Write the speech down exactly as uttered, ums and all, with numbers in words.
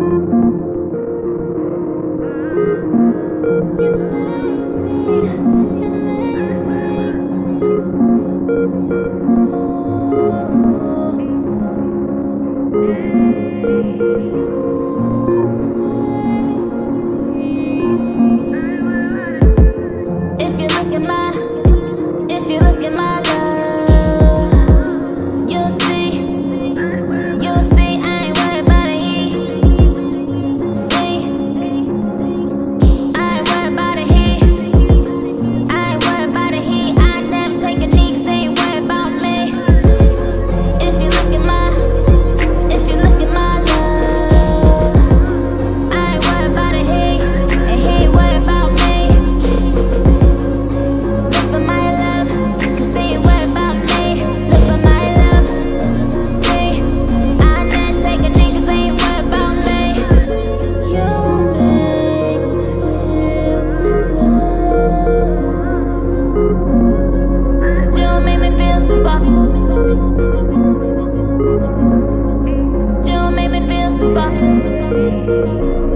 If you look at my, if you look at my love, you'll see, you'll see I ain't worried about a he. See, I ain't worried about a he. I ain't worried about a he. I never take a knee 'cause they ain't worried about me. If you look at my, if you look at my love, I ain't worried about a he, and he ain't worried about me. Look for my love, 'cause they ain't worried about me. Look for my love, me. I never take a knee 'cause they ain't worried about me. You make me feel good. You make me feel super. You make me feel super.